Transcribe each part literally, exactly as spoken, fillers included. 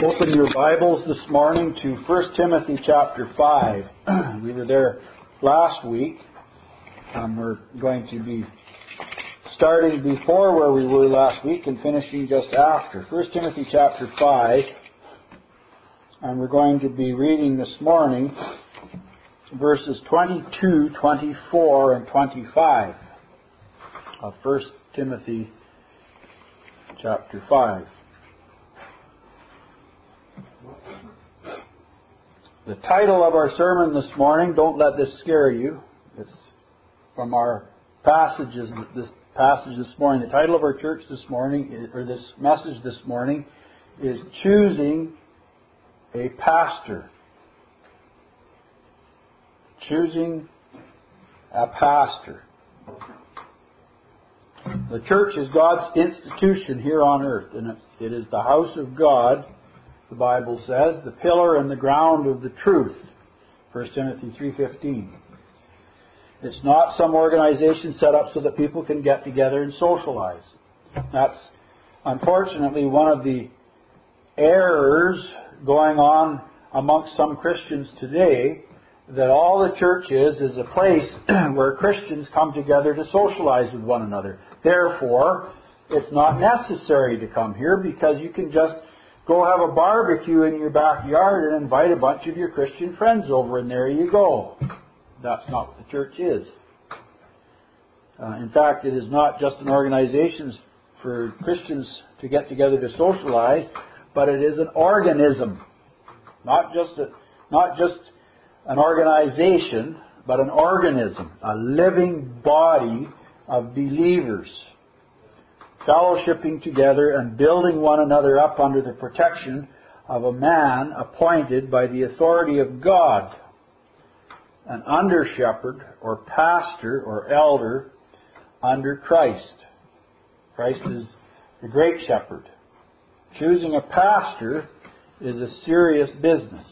Open your Bibles this morning to First Timothy chapter five. We were there last week. Um, we're going to be starting before where we were last week and finishing just after. First Timothy chapter five. And we're going to be reading this morning verses twenty-two, twenty-four, and twenty-five of First Timothy chapter five. The title of our sermon this morning, don't let this scare you. It's from our passages, this passage this morning. The title of our church this morning, or this message this morning, is Choosing a Pastor. Choosing a Pastor. The church is God's institution here on earth, and it's, it is the house of God. The Bible says, the pillar and the ground of the truth. First Timothy three fifteen. It's not some organization set up so that people can get together and socialize. That's unfortunately one of the errors going on amongst some Christians today, that all the church is is a place where Christians come together to socialize with one another. Therefore, it's not necessary to come here because you can just go have a barbecue in your backyard and invite a bunch of your Christian friends over, and there you go. That's not what the church is. Uh, in fact, it is not just an organization for Christians to get together to socialize, but it is an organism. Not just a, not just an organization, but an organism, a living body of believers, fellowshipping together and building one another up under the protection of a man appointed by the authority of God, an under-shepherd or pastor or elder under Christ. Christ is the great shepherd. Choosing a pastor is a serious business,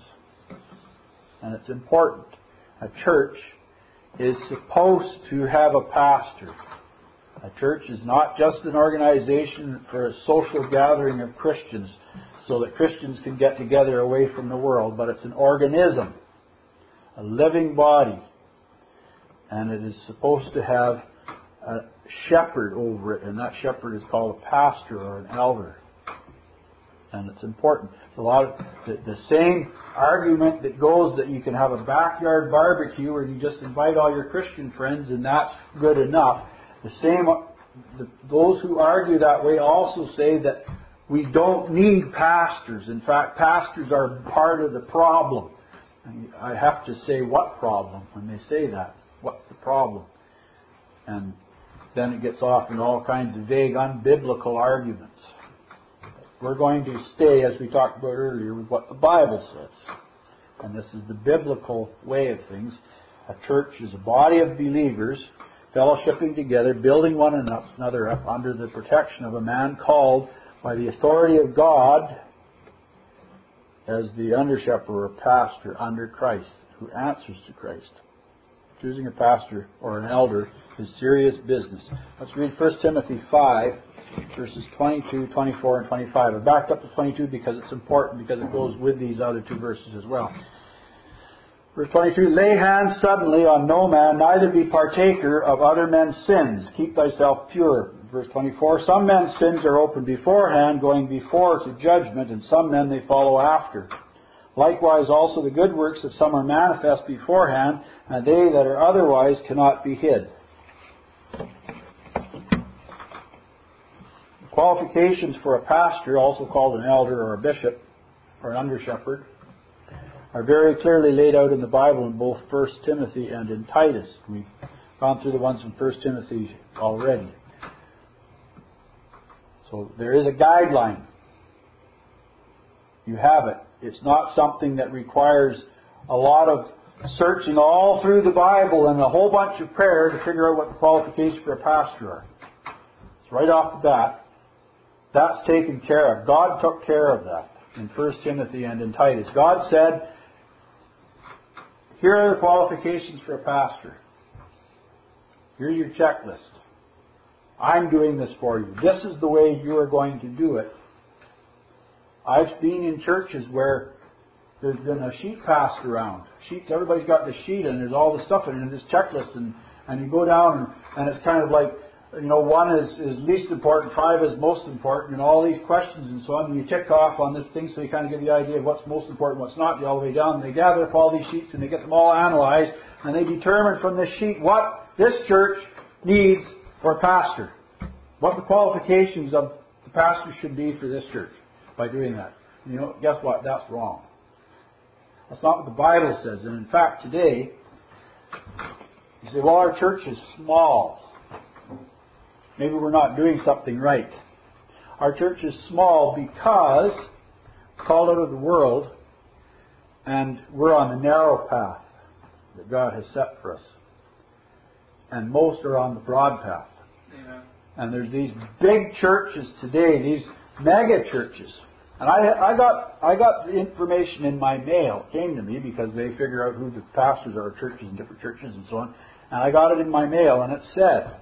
and it's important. A church is supposed to have a pastor. A church is not just an organization for a social gathering of Christians so that Christians can get together away from the world, but it's an organism, a living body. And it is supposed to have a shepherd over it, and that shepherd is called a pastor or an elder. And it's important. It's a lot of the, the same argument that goes that you can have a backyard barbecue where you just invite all your Christian friends and that's good enough. The same, the, those who argue that way also say that we don't need pastors. In fact, pastors are part of the problem. And I have to say, what problem when they say that? What's the problem? And then it gets off in all kinds of vague, unbiblical arguments. We're going to stay, as we talked about earlier, with what the Bible says. And this is the biblical way of things. A church is a body of believers fellowshipping together, building one another up under the protection of a man called by the authority of God as the under-shepherd or pastor under Christ, who answers to Christ. Choosing a pastor or an elder is serious business. Let's read First Timothy five, verses twenty-two, twenty-four, and twenty-five. I backed up to twenty-two because it's important, because it goes with these other two verses as well. Verse twenty-two, lay hands suddenly on no man, neither be partaker of other men's sins. Keep thyself pure. Verse twenty-four, some men's sins are open beforehand, going before to judgment, and some men they follow after. Likewise also the good works of some are manifest beforehand, and they that are otherwise cannot be hid. The qualifications for a pastor, also called an elder or a bishop or an under-shepherd, are very clearly laid out in the Bible in both First Timothy and in Titus. We've gone through the ones in First Timothy already. So there is a guideline. You have it. It's not something that requires a lot of searching all through the Bible and a whole bunch of prayer to figure out what the qualifications for a pastor are. It's right off the bat. That's taken care of. God took care of that in First Timothy and in Titus. God said, here are the qualifications for a pastor. Here's your checklist. I'm doing this for you. This is the way you are going to do it. I've been in churches where there's been a sheet passed around. Sheets, everybody's got the sheet and there's all the stuff in it, and this checklist, and, and you go down and, and it's kind of like, you know, one is, is least important, five is most important, and all these questions and so on, and you tick off on this thing so you kind of get the idea of what's most important, what's not, all the way down, and they gather up all these sheets and they get them all analyzed, and they determine from this sheet what this church needs for a pastor, what the qualifications of the pastor should be for this church by doing that. You know, guess what? That's wrong. That's not what the Bible says. And in fact, today, you say, well, our church is small. Maybe we're not doing something right. Our church is small because we're called out of the world and we're on the narrow path that God has set for us. And most are on the broad path. Yeah. And there's these big churches today, these mega churches. And I, I got I got the information in my mail. It came to me because they figure out who the pastors are of churches and different churches and so on. And I got it in my mail, and it said,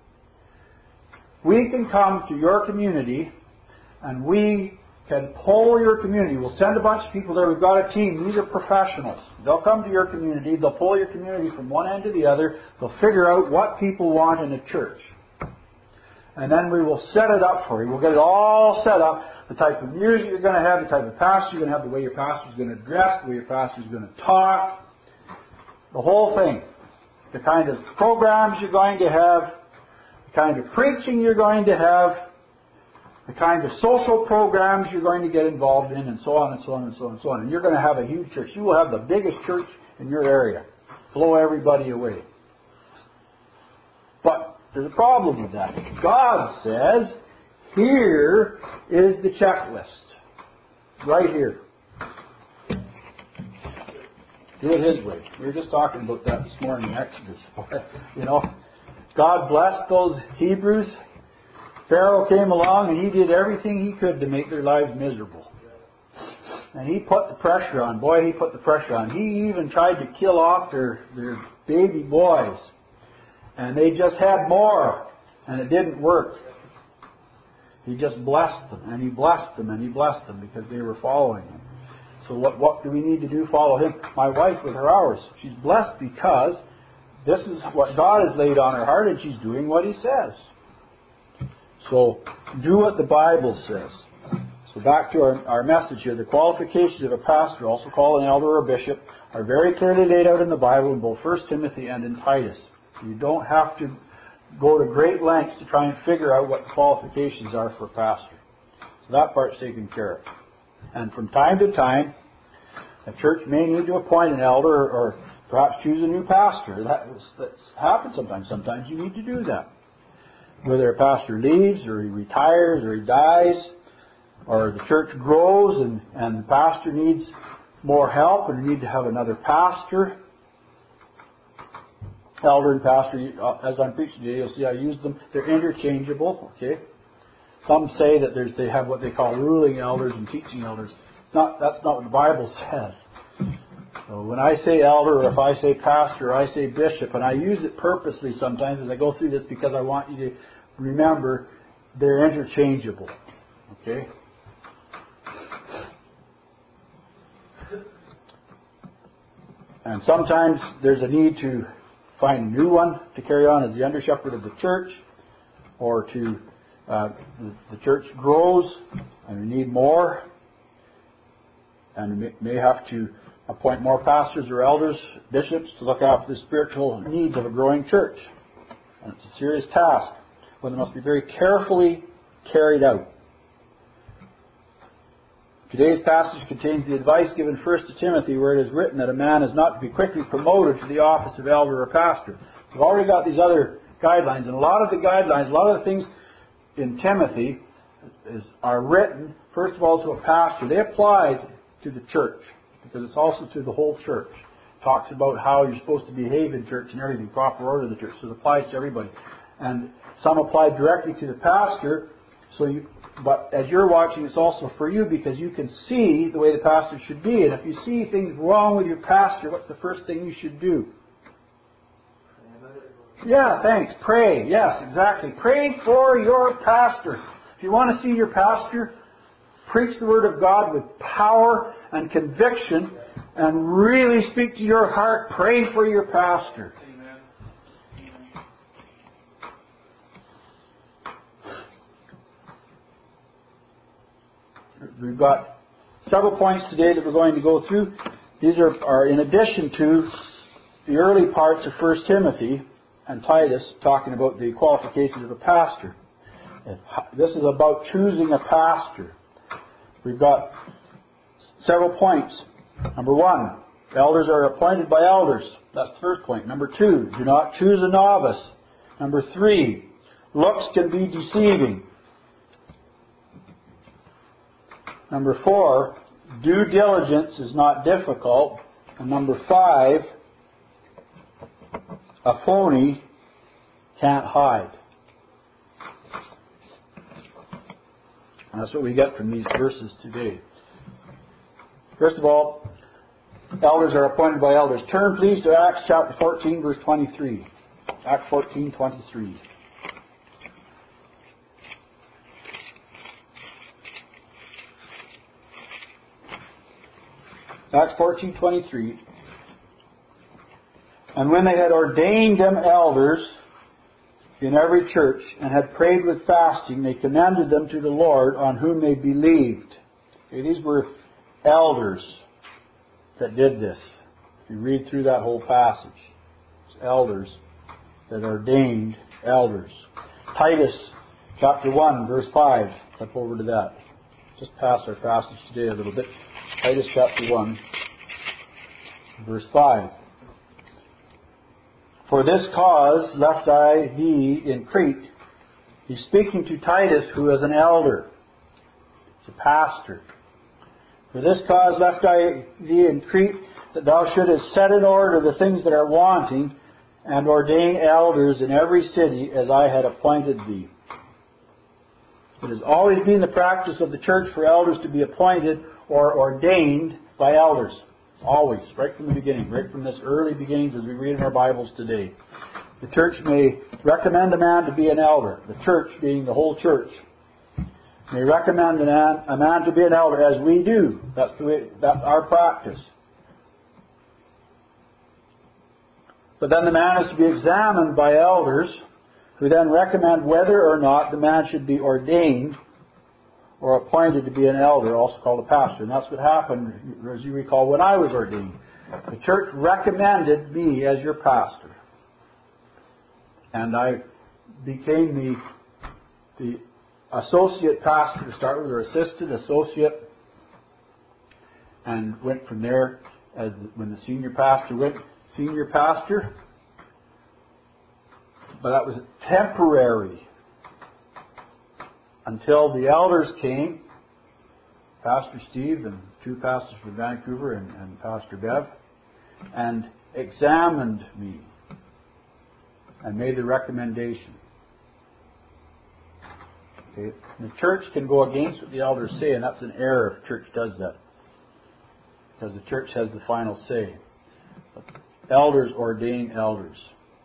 we can come to your community and we can poll your community. We'll send a bunch of people there. We've got a team. These are professionals. They'll come to your community. They'll poll your community from one end to the other. They'll figure out what people want in a church. And then we will set it up for you. We'll get it all set up. The type of music you're going to have, the type of pastor you're going to have, the way your pastor is going to dress, the way your pastor is going to talk. The whole thing. The kind of programs you're going to have, the kind of preaching you're going to have, the kind of social programs you're going to get involved in, and so on and so on and so on and so on. And you're going to have a huge church. You will have the biggest church in your area. Blow everybody away. But there's a problem with that. God says, here is the checklist. Right here. Do it His way. We were just talking about that this morning in Exodus. You know, God blessed those Hebrews. Pharaoh came along and he did everything he could to make their lives miserable. And he put the pressure on. Boy, he put the pressure on. He even tried to kill off their, their baby boys. And they just had more. And it didn't work. He just blessed them. And He blessed them. And He blessed them because they were following Him. So what, what do we need to do? Follow Him. My wife with her hours. She's blessed because this is what God has laid on her heart and she's doing what He says. So do what the Bible says. So back to our, our message here. The qualifications of a pastor, also called an elder or a bishop, are very clearly laid out in the Bible in both First Timothy and in Titus. You don't have to go to great lengths to try and figure out what the qualifications are for a pastor. So that part's taken care of. And from time to time, a church may need to appoint an elder or perhaps choose a new pastor. That that's happens sometimes. Sometimes you need to do that. Whether a pastor leaves or he retires or he dies or the church grows and, and the pastor needs more help and you need to have another pastor. Elder and pastor, as I'm preaching today, you'll see I use them. They're interchangeable, okay? Some say that there's they have what they call ruling elders and teaching elders. It's not, that's not what the Bible says. So when I say elder, or if I say pastor, or I say bishop, and I use it purposely sometimes as I go through this because I want you to remember they're interchangeable, okay? And sometimes there's a need to find a new one to carry on as the under shepherd of the church, or to uh, the, the church grows and we need more, and we may, may have to appoint more pastors or elders, bishops to look after the spiritual needs of a growing church. And it's a serious task, one that must be very carefully carried out. Today's passage contains the advice given first to Timothy, where it is written that a man is not to be quickly promoted to the office of elder or pastor. We've already got these other guidelines, and a lot of the guidelines, a lot of the things in Timothy is, are written, first of all, to a pastor. They apply to the church, because it's also to the whole church. It talks about how you're supposed to behave in church and everything, proper order of the church, so it applies to everybody. And some apply directly to the pastor, so you... But as you're watching, it's also for you because you can see the way the pastor should be. And if you see things wrong with your pastor, what's the first thing you should do? Yeah, thanks. Pray. Yes, exactly. Pray for your pastor. If you want to see your pastor preach the Word of God with power and conviction and really speak to your heart. Pray for your pastor. We've got several points today that we're going to go through. These are, are in addition to the early parts of First Timothy and Titus, talking about the qualifications of a pastor. This is about choosing a pastor. We've got several points. Number one, elders are appointed by elders. That's the first point. Number two, do not choose a novice. Number three, looks can be deceiving. Number four, due diligence is not difficult. And number five, a phony can't hide. And that's what we get from these verses today. First of all, elders are appointed by elders. Turn please to Acts chapter fourteen, verse twenty-three. Acts fourteen, twenty-three. Acts fourteen, twenty-three. And when they had ordained them elders in every church, and had prayed with fasting, they commended them to the Lord, on whom they believed. Okay, these were elders that did this. If you read through that whole passage, it's elders that ordained elders. Titus chapter one, verse five. Flip over to that. Just past our passage today a little bit. Titus chapter one, verse five. For this cause left I thee in Crete. He's speaking to Titus, who is an elder. He's a pastor. For this cause left I thee in Crete, that thou shouldest set in order the things that are wanting, and ordain elders in every city, as I had appointed thee. It has always been the practice of the church for elders to be appointed or ordained by elders. Always, right from the beginning, right from this early beginnings as we read in our Bibles today. The church may recommend a man to be an elder, the church being the whole church. May recommend a man, a man to be an elder, as we do. That's the way, that's our practice. But then the man is to be examined by elders, who then recommend whether or not the man should be ordained or appointed to be an elder, also called a pastor. And that's what happened, as you recall, when I was ordained. The church recommended me as your pastor. And I became the, the associate pastor to start with, or assistant associate, and went from there as the, when the senior pastor went, senior pastor. But that was temporary. Until the elders came, Pastor Steve and two pastors from Vancouver and, and Pastor Bev, and examined me and made the recommendation. Okay. The church can go against what the elders say, and that's an error if the church does that, because the church has the final say. But elders ordain elders.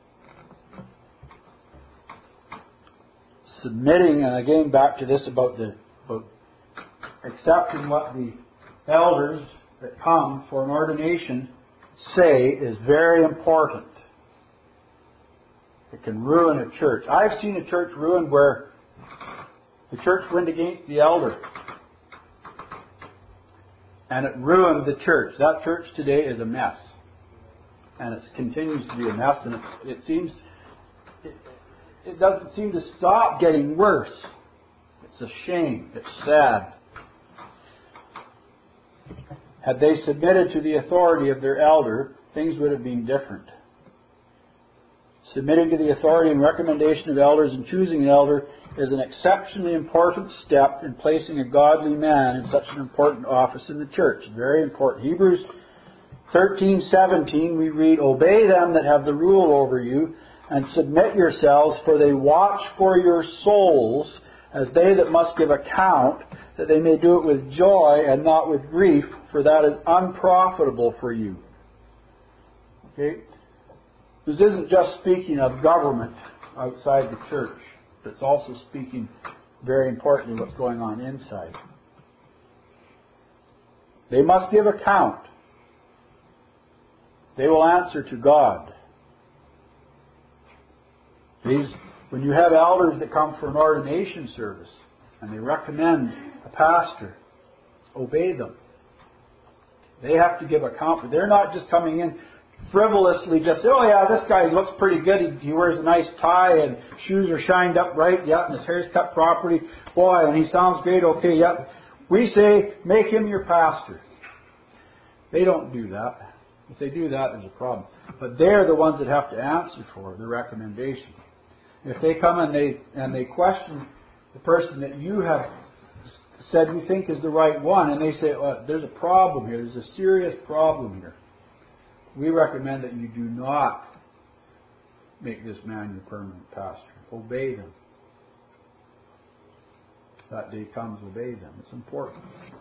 Submitting, and again back to this about the about accepting what the elders that come for an ordination say is very important. It can ruin a church. I've seen a church ruined where the church went against the elder, and it ruined the church. That church today is a mess, and it continues to be a mess, and it, it seems. It, It doesn't seem to stop getting worse. It's a shame. It's sad. Had they submitted to the authority of their elder, things would have been different. Submitting to the authority and recommendation of elders and choosing an elder is an exceptionally important step in placing a godly man in such an important office in the church. Very important. Hebrews thirteen seventeen, we read, "Obey them that have the rule over you, and submit yourselves, for they watch for your souls, as they that must give account, that they may do it with joy and not with grief, for that is unprofitable for you." Okay? This isn't just speaking of government outside the church. It's also speaking, very importantly, what's going on inside. They must give account. They will answer to God. These, when you have elders that come for an ordination service and they recommend a pastor, obey them. They have to give account. They're not just coming in frivolously, just say, oh yeah, this guy looks pretty good. He, he wears a nice tie and shoes are shined up right, yeah, and his hair's cut properly. Boy, and he sounds great, okay, yeah. We say, make him your pastor. They don't do that. If they do that, there's a problem. But they're the ones that have to answer for the recommendation. If they come and they and they question the person that you have said you think is the right one, and they say, oh, there's a problem here, there's a serious problem here, we recommend that you do not make this man your permanent pastor. Obey them. That day comes, obey them. It's important.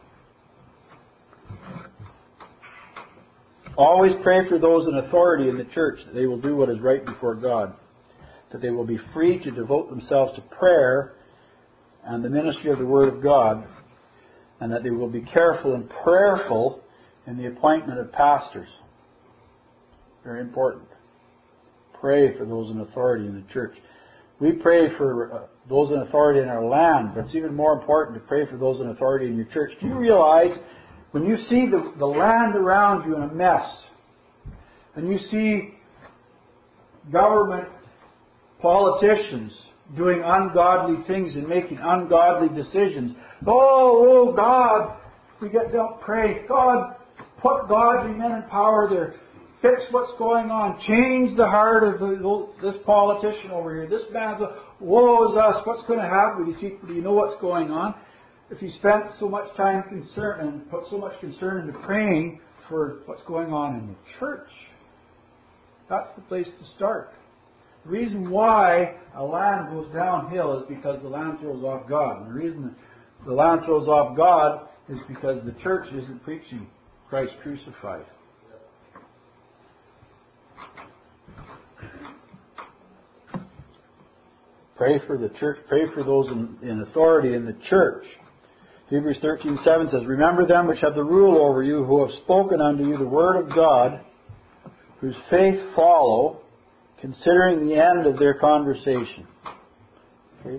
Always pray for those in authority in the church that they will do what is right before God, that they will be free to devote themselves to prayer and the ministry of the Word of God, and that they will be careful and prayerful in the appointment of pastors. Very important. Pray for those in authority in the church. We pray for uh, those in authority in our land, but it's even more important to pray for those in authority in your church. Do you realize when you see the, the land around you in a mess, and you see government politicians doing ungodly things and making ungodly decisions, oh, oh God, we get to pray, God, put godly men in power there. Fix what's going on. Change the heart of the, this politician over here. This man's a, woe is us. What's going to happen? Do you, see, do you know what's going on? If you spent so much time concern and put so much concern into praying for what's going on in the church, that's the place to start. The reason why a land goes downhill is because the land throws off God. And the reason the land throws off God is because the church isn't preaching Christ crucified. Pray for the church. Pray for those in, in authority in the church. Hebrews thirteen seven says, remember them which have the rule over you, who have spoken unto you the word of God, whose faith follow, considering the end of their conversation. Okay?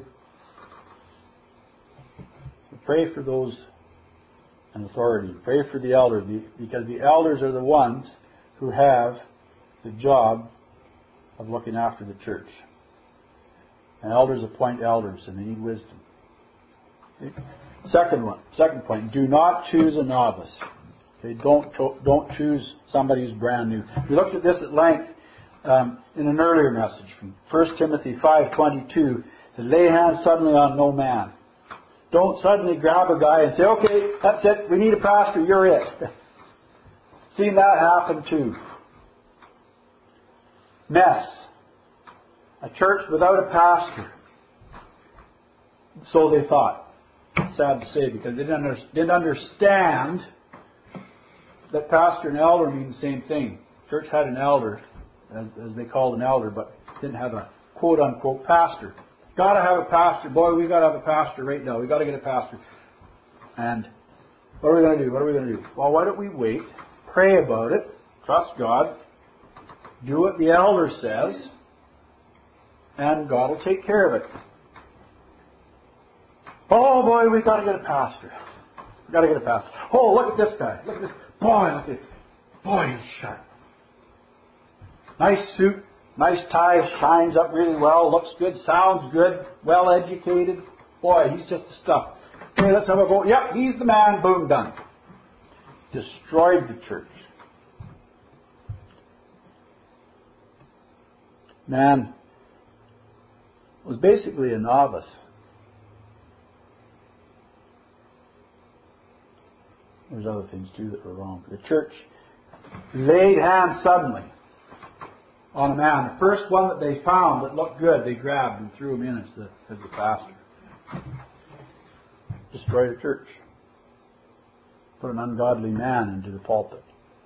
So pray for those in authority. Pray for the elders, because the elders are the ones who have the job of looking after the church. And elders appoint elders, and they need wisdom. Okay? Second one, second point: do not choose a novice. Okay, don't don't choose somebody who's brand new. We looked at this at length um, in an earlier message from First Timothy five twenty-two. To lay hands suddenly on no man. Don't suddenly grab a guy and say, "Okay, that's it. We need a pastor. You're it." Seen that happen too. Mess. A church without a pastor. So they thought. Sad to say, because they didn't, under, didn't understand that pastor and elder mean the same thing. Church had an elder, as, as they called an elder, but didn't have a quote-unquote pastor. Got to have a pastor. Boy, we've got to have a pastor right now. We've got to get a pastor. And what are we going to do? What are we going to do? Well, why don't we wait, pray about it, trust God, do what the elder says, and God will take care of it. Oh boy, we've got to get a pastor. We've got to get a pastor. Oh, look at this guy. Look at this. Boy, look at, boy, he's sharp. Nice suit, nice tie, shines up really well, looks good, sounds good, well educated. Boy, he's just the stuff. Okay, let's have a vote. Yep, he's the man. Boom, done. Destroyed the church. Man was basically a novice. There's other things too that were wrong. The church laid hands suddenly on a man. The first one that they found that looked good, they grabbed and threw him in as the, as the pastor. Destroyed a church. Put an ungodly man into the pulpit.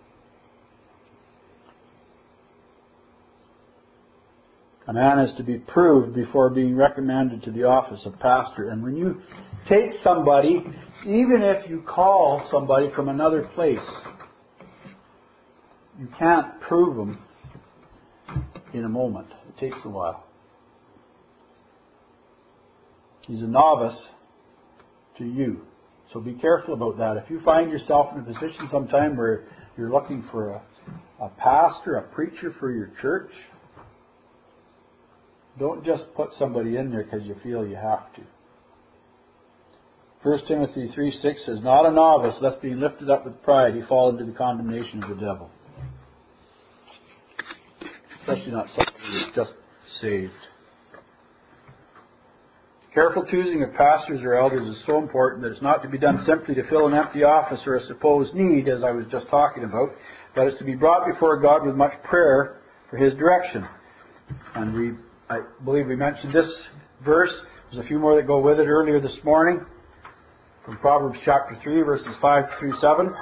A man is to be proved before being recommended to the office of pastor. And when you take somebody even if you call somebody from another place, you can't prove them in a moment. It takes a while. He's a novice to you. So be careful about that. If you find yourself in a position sometime where you're looking for a, a pastor, a preacher for your church, don't just put somebody in there because you feel you have to. First Timothy three six says, "Not a novice, lest being lifted up with pride, he fall into the condemnation of the devil." Especially not somebody who's just saved. Careful choosing of pastors or elders is so important that it's not to be done simply to fill an empty office or a supposed need, as I was just talking about, but it's to be brought before God with much prayer for His direction. And we, I believe we mentioned this verse. There's a few more that go with it earlier this morning, from Proverbs chapter three, verses five through seven.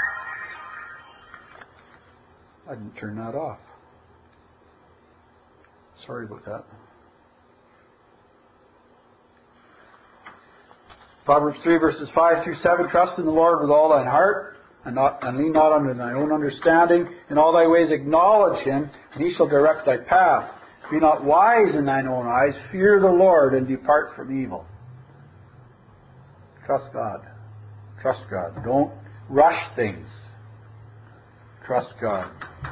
I didn't turn that off. Sorry about that. Proverbs three, verses five through seven. "Trust in the Lord with all thine heart, and, not, and lean not unto thine own understanding. In all thy ways acknowledge Him, and He shall direct thy path. Be not wise in thine own eyes. Fear the Lord, and depart from evil." Trust God. Trust God. Don't rush things. Trust God.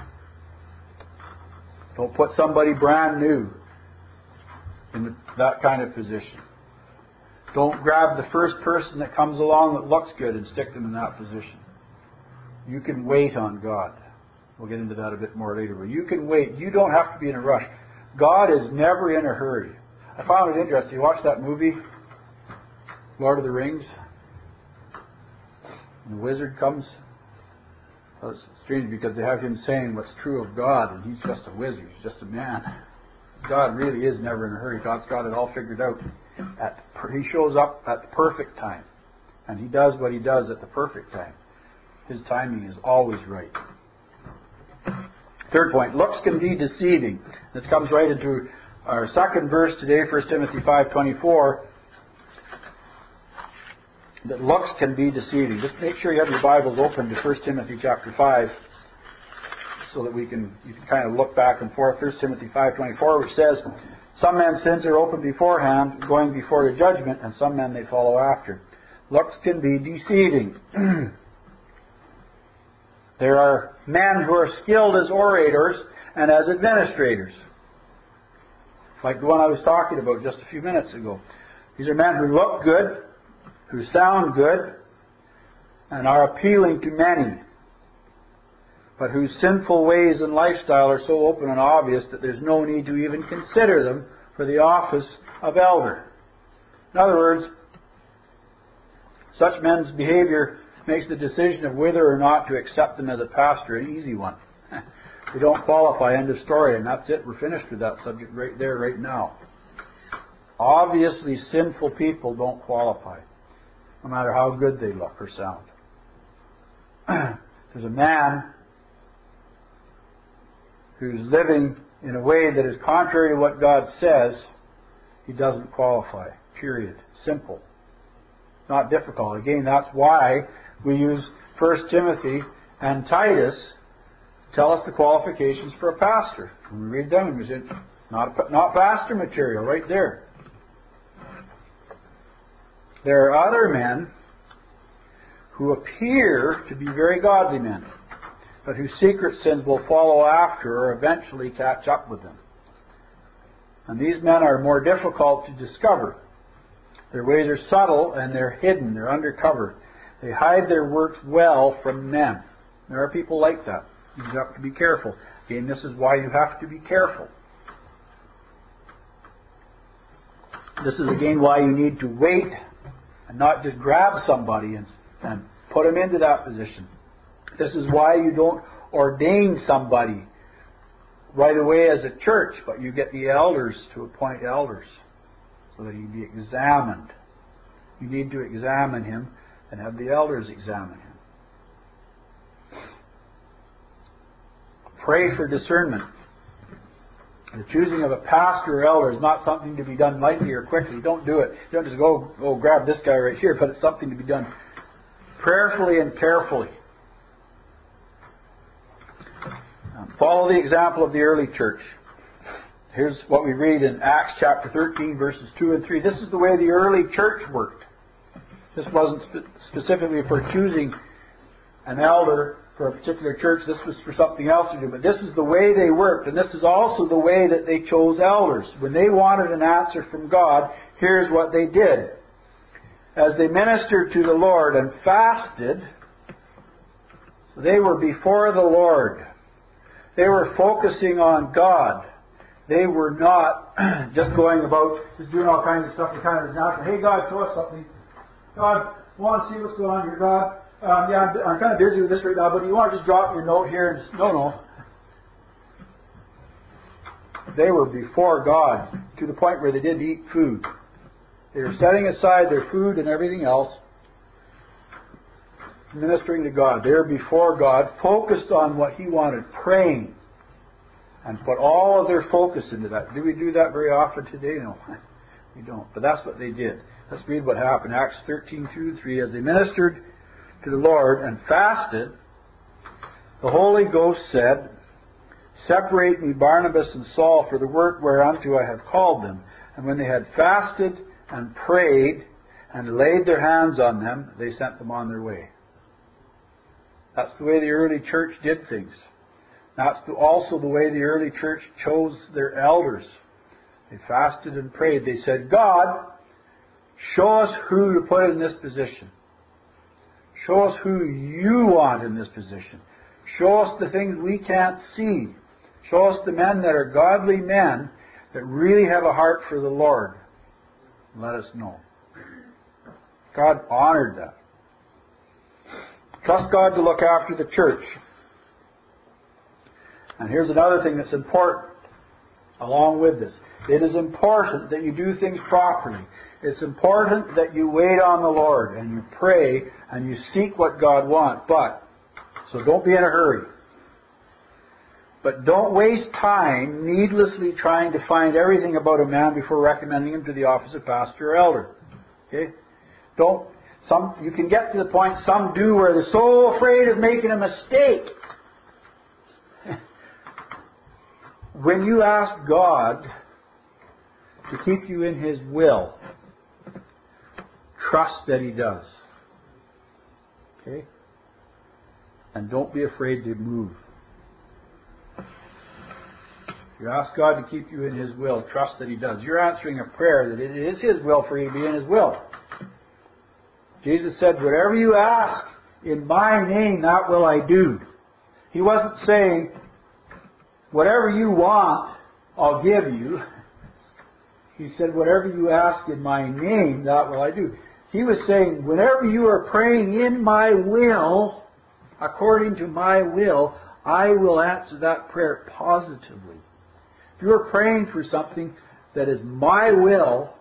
Don't put somebody brand new in that kind of position. Don't grab the first person that comes along that looks good and stick them in that position. You can wait on God. We'll get into that a bit more later. But you can wait. You don't have to be in a rush. God is never in a hurry. I found it interesting. You watch that movie, Lord of the Rings? And the wizard comes. Well, it's strange because they have him saying what's true of God, and he's just a wizard. He's just a man. God really is never in a hurry. God's got it all figured out. At, he shows up at the perfect time. And He does what He does at the perfect time. His timing is always right. Third point, looks can be deceiving. This comes right into our second verse today, First Timothy five twenty-four. That looks can be deceiving. Just make sure you have your Bibles open to First Timothy chapter five, so that we can you can kind of look back and forth. First Timothy five twenty-four, which says, "Some men's sins are open beforehand, going before the judgment, and some men they follow after." Looks can be deceiving. There are men who are skilled as orators and as administrators, like the one I was talking about just a few minutes ago. These are men who look good, who sound good, and are appealing to many, but whose sinful ways and lifestyle are so open and obvious that there's no need to even consider them for the office of elder. In other words, such men's behavior makes the decision of whether or not to accept them as a pastor an easy one. They don't qualify, end of story, and that's it. We're finished with that subject right there, right now. Obviously, sinful people don't qualify, no matter how good they look or sound. There's a man who's living in a way that is contrary to what God says, he doesn't qualify. Period. Simple. Not difficult. Again, that's why we use First Timothy and Titus to tell us the qualifications for a pastor. When we read them, we say, not, not pastor material, right there. There are other men who appear to be very godly men, but whose secret sins will follow after or eventually catch up with them. And these men are more difficult to discover. Their ways are subtle and they're hidden, they're undercover. They hide their works well from men. There are people like that. You have to be careful. Again, this is why you have to be careful. This is again why you need to wait and not just grab somebody and, and put them into that position. This is why you don't ordain somebody right away as a church, but you get the elders to appoint elders so that he be examined. You need to examine him and have the elders examine him. Pray for discernment. The choosing of a pastor or elder is not something to be done lightly or quickly. Don't do it. You don't just go, go grab this guy right here, but it's something to be done prayerfully and carefully. Follow the example of the early church. Here's what we read in Acts chapter thirteen, verses two and three. This is the way the early church worked. This wasn't spe- specifically for choosing an elder for a particular church. This was for something else to do. But this is the way they worked. And this is also the way that they chose elders. When they wanted an answer from God, here's what they did. As they ministered to the Lord and fasted, they were before the Lord. They were focusing on God. They were not just going about, just doing all kinds of stuff and kind of natural. Hey, God, show us something. God, I want to see what's going on here, God. Um, yeah, I'm, I'm kind of busy with this right now, but you want to just drop me a note here? And just, no, no. They were before God to the point where they didn't eat food. They were setting aside their food and everything else, ministering to God. They were before God, focused on what He wanted, praying, and put all of their focus into that. Do we do that very often today? No, we don't. But that's what they did. Let's read what happened. Acts thirteen, two to three. As they ministered to the Lord and fasted, the Holy Ghost said, Separate me Barnabas and Saul for the work whereunto I have called them. And when they had fasted and prayed and laid their hands on them, they sent them on their way. That's the way the early church did things. That's also the way the early church chose their elders. They fasted and prayed. They said, God, show us who to put in this position. Show us who you want in this position. Show us the things we can't see. Show us the men that are godly men that really have a heart for the Lord. Let us know. God honored that. Trust God to look after the church. And here's another thing that's important along with this. It is important that you do things properly. It's important that you wait on the Lord and you pray and you seek what God wants. But, so don't be in a hurry. But don't waste time needlessly trying to find everything about a man before recommending him to the office of pastor or elder. Okay? Don't, some, you can get to the point some do where they're so afraid of making a mistake. When you ask God to keep you in His will, trust that He does. Okay? And don't be afraid to move. You ask God to keep you in His will, trust that He does. You're answering a prayer that it is His will for you to be in His will. Jesus said, whatever you ask in my name, that will I do. He wasn't saying, whatever you want, I'll give you. He said, whatever you ask in my name, that will I do. He was saying, whenever you are praying in my will, according to my will, I will answer that prayer positively. If you are praying for something that is my will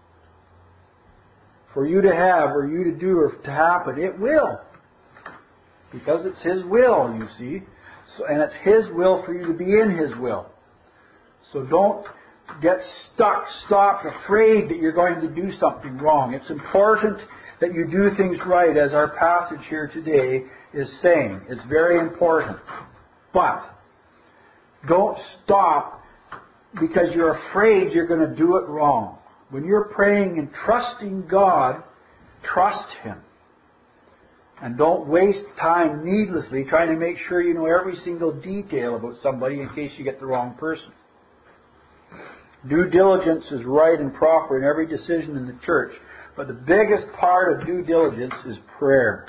for you to have or you to do or to happen, it will. Because it's His will, you see. So, and it's His will for you to be in His will. So don't get stuck, stopped, afraid that you're going to do something wrong. It's important that you do things right, as our passage here today is saying. It's very important. But don't stop because you're afraid you're going to do it wrong. When you're praying and trusting God, trust Him. And don't waste time needlessly trying to make sure you know every single detail about somebody in case you get the wrong person. Due diligence is right and proper in every decision in the church. But the biggest part of due diligence is prayer.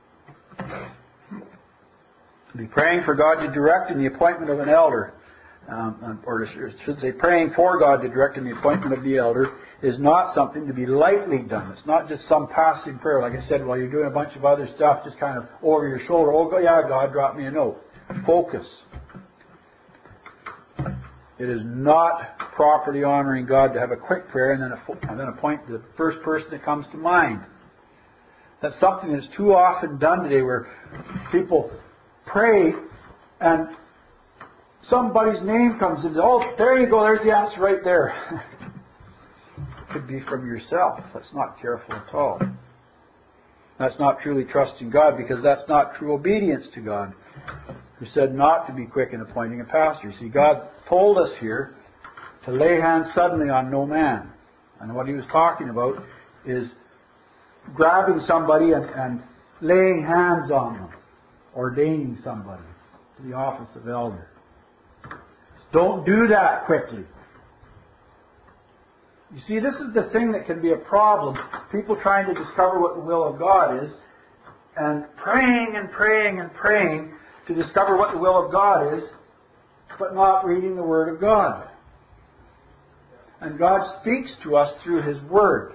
Be praying for God to direct in the appointment of an elder. Um, or I should say praying for God to direct in the appointment of the elder is not something to be lightly done. It's not just some passing prayer, like I said, while you're doing a bunch of other stuff, just kind of over your shoulder. Oh, yeah, God, drop me a note. Focus. It is not properly honoring God to have a quick prayer and then, a, and then appoint the first person that comes to mind. That's something that's too often done today, where people pray and somebody's name comes in. Oh, there you go. There's the answer right there. It could be from yourself. That's not careful at all. That's not truly trusting God, because that's not true obedience to God, who said not to be quick in appointing a pastor. See, God told us here to lay hands suddenly on no man. And what He was talking about is grabbing somebody and, and laying hands on them, ordaining somebody to the office of elder. Don't do that quickly. You see, this is the thing that can be a problem. People trying to discover what the will of God is, and praying and praying and praying to discover what the will of God is, but not reading the Word of God. And God speaks to us through His Word.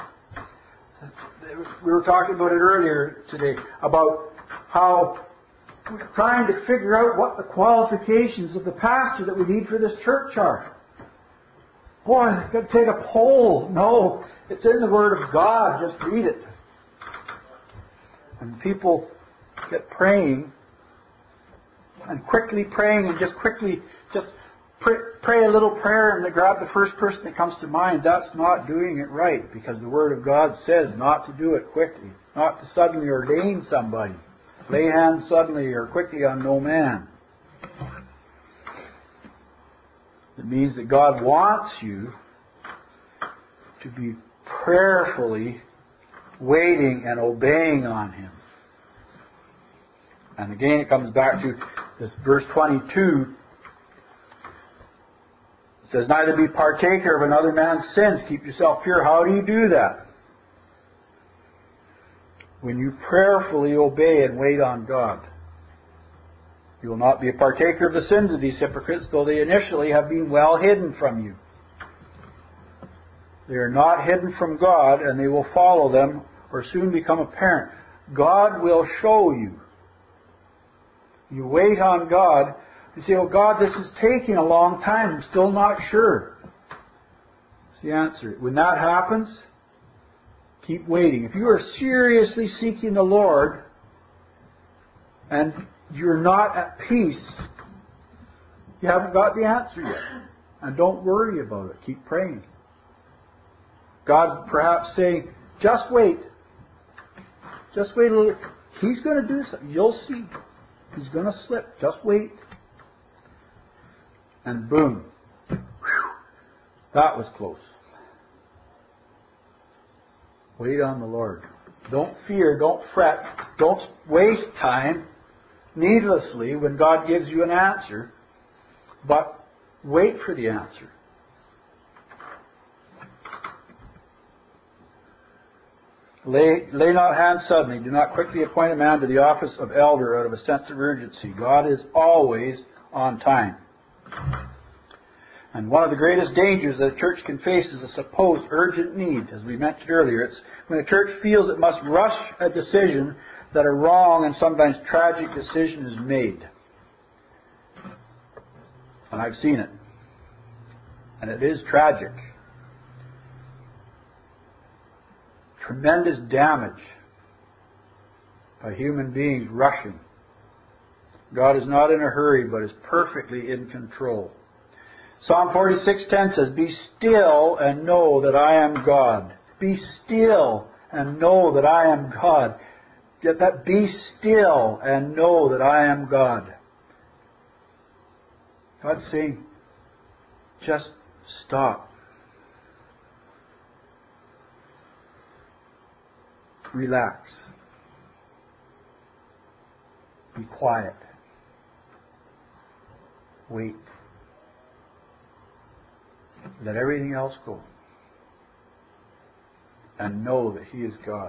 We were talking about it earlier today, about how we're trying to figure out what the qualifications of the pastor that we need for this church are. Boy, I've got to take a poll. No, it's in the Word of God. Just read it. And people get praying, and quickly praying, and just quickly just pray, pray a little prayer, and they grab the first person that comes to mind. That's not doing it right, because the Word of God says not to do it quickly, not to suddenly ordain somebody, lay hands suddenly or quickly on no man. It means that God wants you to be prayerfully waiting and obeying on Him. And again, it comes back to this verse twenty-two. It says, neither be partaker of another man's sins. Keep yourself pure. How do you do that? When you prayerfully obey and wait on God. You will not be a partaker of the sins of these hypocrites, though they initially have been well hidden from you. They are not hidden from God, and they will follow them or soon become apparent. God will show you. You wait on God. You say, oh God, this is taking a long time. I'm still not sure. That's the answer. When that happens, keep waiting. If you are seriously seeking the Lord, and you're not at peace, you haven't got the answer yet. And don't worry about it. Keep praying. God perhaps saying, just wait. Just wait a little. He's going to do something. You'll see. He's going to slip. Just wait. And boom. Whew. That was close. Wait on the Lord. Don't fear. Don't fret. Don't waste time needlessly when God gives you an answer, but wait for the answer. Lay, lay not hands suddenly. Do not quickly appoint a man to the office of elder out of a sense of urgency. God is always on time. And one of the greatest dangers that a church can face is a supposed urgent need. As we mentioned earlier, it's when a church feels it must rush a decision that a wrong and sometimes tragic decision is made. And I've seen it. And it is tragic. Tremendous damage by human beings rushing. God is not in a hurry, but is perfectly in control. Psalm forty-six ten says, be still and know that I am God. Be still and know that I am God. Get that, be still and know that I am God. God's saying, just stop. Relax. Be quiet. Wait. Let everything else go. And know that He is God.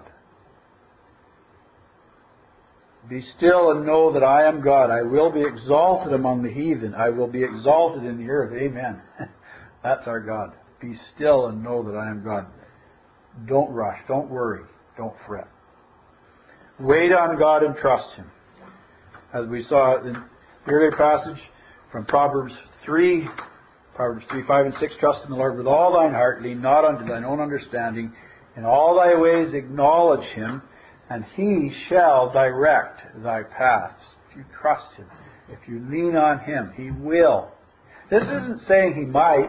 Be still and know that I am God. I will be exalted among the heathen. I will be exalted in the earth. Amen. That's our God. Be still and know that I am God. Don't rush. Don't worry. Don't fret. Wait on God and trust Him. As we saw in the earlier passage from Proverbs three, Proverbs three, five, and six, trust in the Lord with all thine heart, lean not unto thine own understanding. In all thy ways acknowledge Him, and He shall direct thy paths. If you trust Him, if you lean on Him, He will. This isn't saying He might.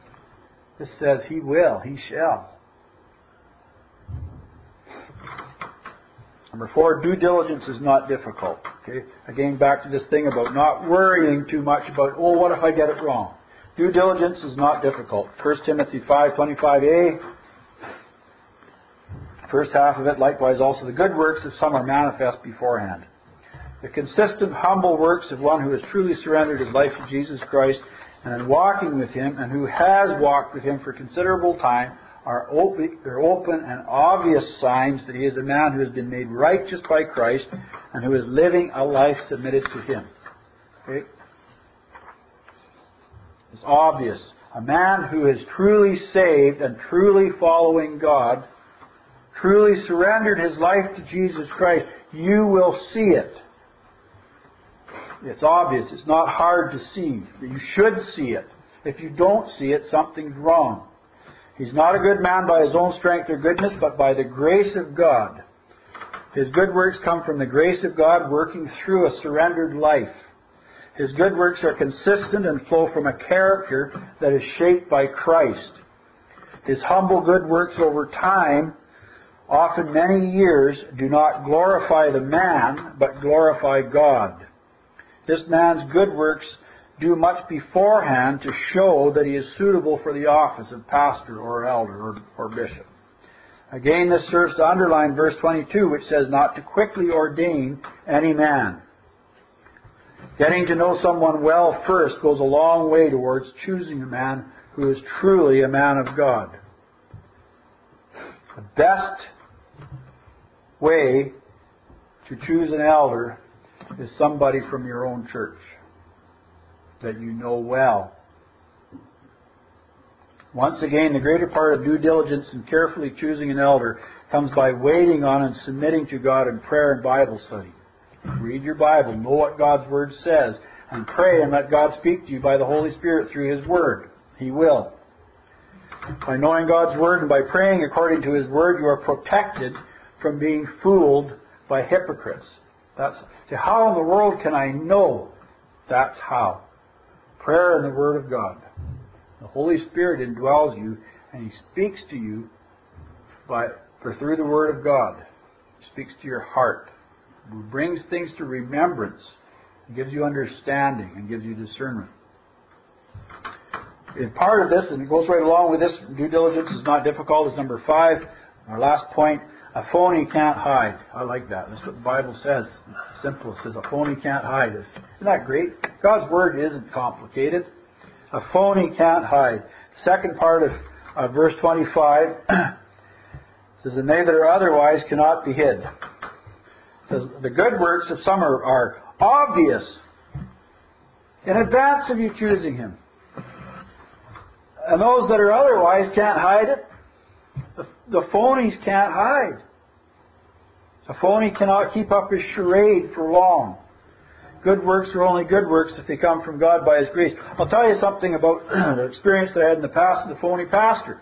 This says He will. He shall. Number four, due diligence is not difficult. Okay? Again, back to this thing about not worrying too much about, oh, what if I get it wrong? Due diligence is not difficult. First Timothy five twenty-five a, first half of it, likewise also the good works of some are manifest beforehand. The consistent, humble works of one who has truly surrendered his life to Jesus Christ and in walking with Him, and who has walked with Him for considerable time, are open, they're open and obvious signs that he is a man who has been made righteous by Christ and who is living a life submitted to Him. Okay? It's obvious. A man who is truly saved and truly following God, truly surrendered his life to Jesus Christ, you will see it. It's obvious. It's not hard to see. You should see it. If you don't see it, something's wrong. He's not a good man by his own strength or goodness, but by the grace of God. His good works come from the grace of God working through a surrendered life. His good works are consistent and flow from a character that is shaped by Christ. His humble good works over time, often many years, do not glorify the man, but glorify God. This man's good works do much beforehand to show that he is suitable for the office of pastor or elder or, or bishop. Again, this serves to underline verse twenty-two, which says not to quickly ordain any man. Getting to know someone well first goes a long way towards choosing a man who is truly a man of God. The best way to choose an elder is somebody from your own church that you know well. Once again, the greater part of due diligence in carefully choosing an elder comes by waiting on and submitting to God in prayer and Bible study. Read your Bible, know what God's Word says, and pray and let God speak to you by the Holy Spirit through His Word. He will. By knowing God's Word and by praying according to His Word, you are protected from being fooled by hypocrites. That's see, how in the world can I know? That's how. Prayer and the Word of God. The Holy Spirit indwells you, and He speaks to you by for through the Word of God. He speaks to your heart. He brings things to remembrance. He gives you understanding and gives you discernment. And part of this, and it goes right along with this, due diligence is not difficult, is number five. Our last point, a phony can't hide. I like that. That's what the Bible says. It's simple. It says a phony can't hide. Isn't that great? God's Word isn't complicated. A phony can't hide. The second part of uh, verse twenty-five says, and they that are otherwise cannot be hid. It says, the good works of some are, are obvious in advance of you choosing Him. And those that are otherwise can't hide it. The, the phonies can't hide. A phony cannot keep up his charade for long. Good works are only good works if they come from God by His grace. I'll tell you something about the experience that I had in the past with a phony pastor.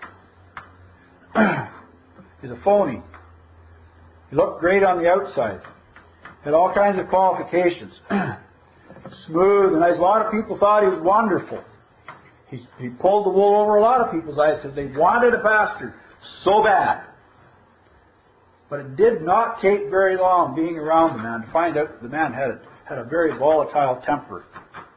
He's a phony. He looked great on the outside. Had all kinds of qualifications. Smooth and nice. A lot of people thought he was wonderful. He, he pulled the wool over a lot of people's eyes because they wanted a pastor so bad. But it did not take very long being around the man to find out that the man had a, had a very volatile temper.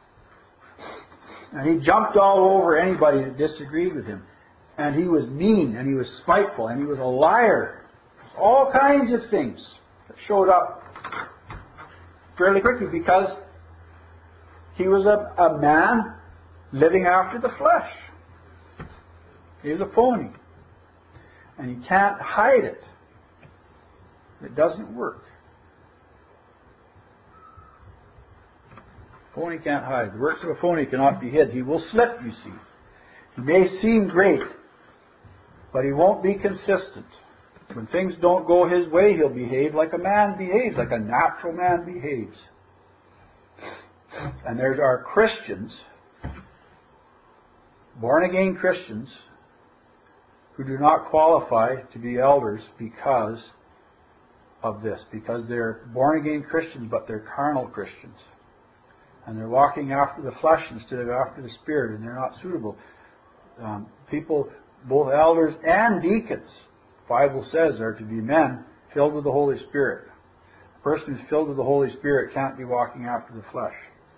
And he jumped all over anybody that disagreed with him. And he was mean, and he was spiteful, and he was a liar. All kinds of things that showed up fairly quickly because he was a, a man living after the flesh. He was a phony. And you can't hide it. It doesn't work. Phony can't hide. The works of a phony cannot be hid. He will slip, you see. He may seem great, but he won't be consistent. When things don't go his way, he'll behave like a man behaves, like a natural man behaves. And there are Christians, born-again Christians, who do not qualify to be elders because of this. Because they're born-again Christians, but they're carnal Christians. And they're walking after the flesh instead of after the Spirit, and they're not suitable. Um, people, both elders and deacons, the Bible says, are to be men filled with the Holy Spirit. A person who's filled with the Holy Spirit can't be walking after the flesh.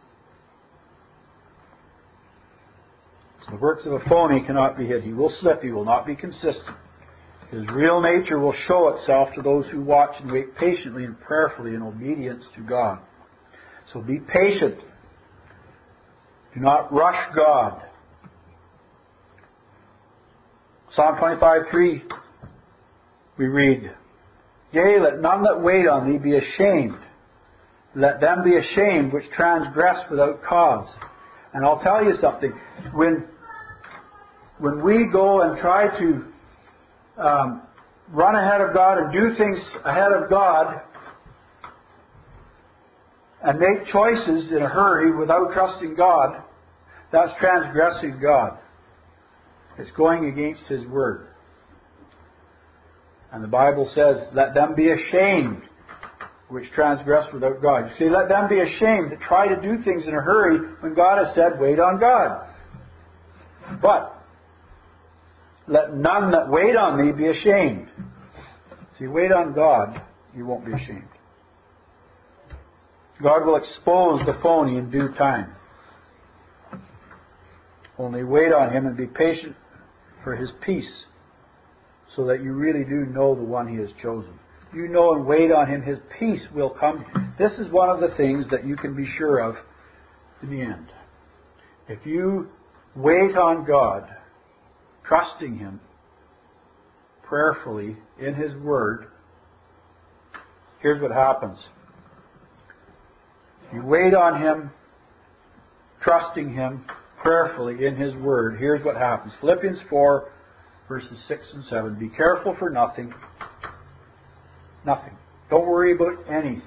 The works of a phony cannot be hid. He will slip. He will not be consistent. His real nature will show itself to those who watch and wait patiently and prayerfully in obedience to God. So be patient. Do not rush God. Psalm twenty-five three, we read, Yea, let none that wait on thee be ashamed. Let them be ashamed which transgress without cause. And I'll tell you something. When, when we go and try to um, run ahead of God and do things ahead of God and make choices in a hurry without trusting God, that's transgressing God. It's going against His Word. And the Bible says, let them be ashamed which transgress without God. You see, let them be ashamed to try to do things in a hurry when God has said, wait on God. But let none that wait on thee be ashamed. See, wait on God, you won't be ashamed. God will expose the phony in due time. Only wait on Him and be patient for His peace, so that you really do know the one He has chosen. You know and wait on Him, His peace will come. This is one of the things that you can be sure of in the end. If you wait on God, trusting Him prayerfully in His Word, here's what happens. You wait on Him, trusting Him prayerfully in His Word, here's what happens. Philippians four, verses six and seven. Be careful for nothing. Nothing. Don't worry about anything.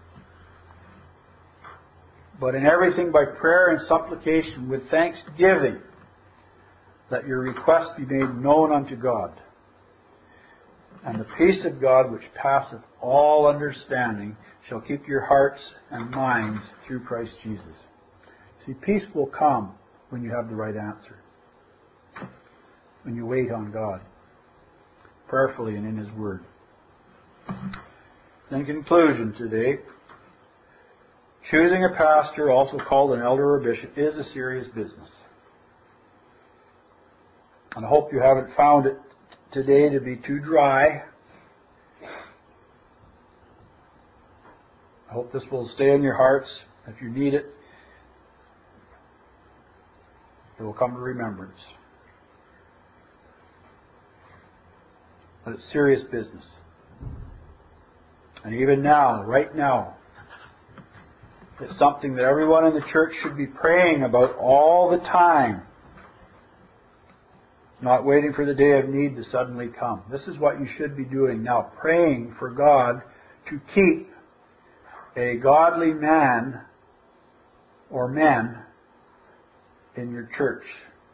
But in everything by prayer and supplication with thanksgiving, let your requests be made known unto God. And the peace of God, which passeth all understanding, shall keep your hearts and minds through Christ Jesus. See, peace will come when you have the right answer. When you wait on God, prayerfully and in His Word. In conclusion today, choosing a pastor, also called an elder or bishop, is a serious business. And I hope you haven't found it today to be too dry. I hope this will stay in your hearts. If you need it, it will come to remembrance. But it's serious business. And even now, right now, it's something that everyone in the church should be praying about all the time. Not waiting for the day of need to suddenly come. This is what you should be doing now. Praying for God to keep a godly man or men in your church.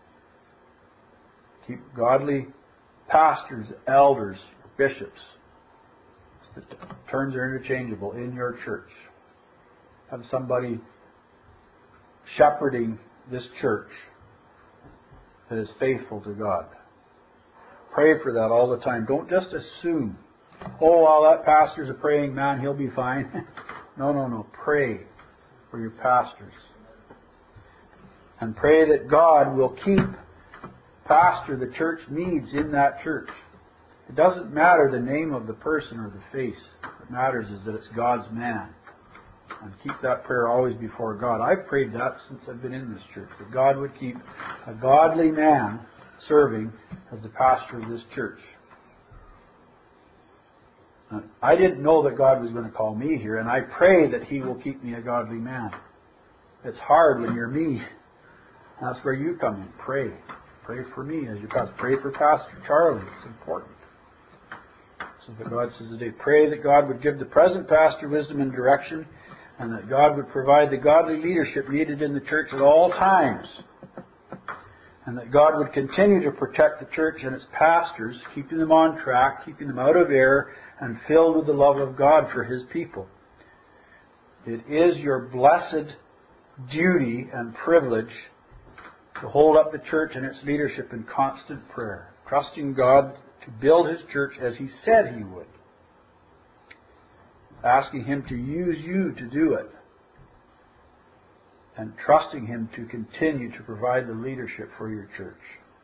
Keep godly pastors, elders, bishops. The terms are interchangeable in your church. Have somebody shepherding this church that is faithful to God. Pray for that all the time. Don't just assume, oh, well, that pastor's a praying man, he'll be fine. no, no, no. Pray for your pastors. And pray that God will keep pastor the church needs in that church. It doesn't matter the name of the person or the face. What matters is that it's God's man. And keep that prayer always before God. I've prayed that since I've been in this church, that God would keep a godly man serving as the pastor of this church. Now, I didn't know that God was going to call me here, and I pray that He will keep me a godly man. It's hard when you're me. That's where you come in. Pray. Pray for me as your pastor. Pray for Pastor Charlie. It's important. So that God says today, pray that God would give the present pastor wisdom and direction, and that God would provide the godly leadership needed in the church at all times. And that God would continue to protect the church and its pastors, keeping them on track, keeping them out of error, and filled with the love of God for His people. It is your blessed duty and privilege to hold up the church and its leadership in constant prayer, trusting God to build His church as He said He would. asking Him to use you to do it, and trusting Him to continue to provide the leadership for your church.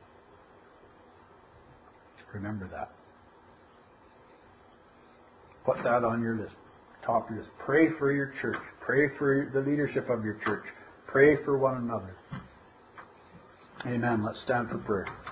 Remember that. Put that on your list. Top of your list. Pray for your church. Pray for the leadership of your church. Pray for one another. Amen. Let's stand for prayer.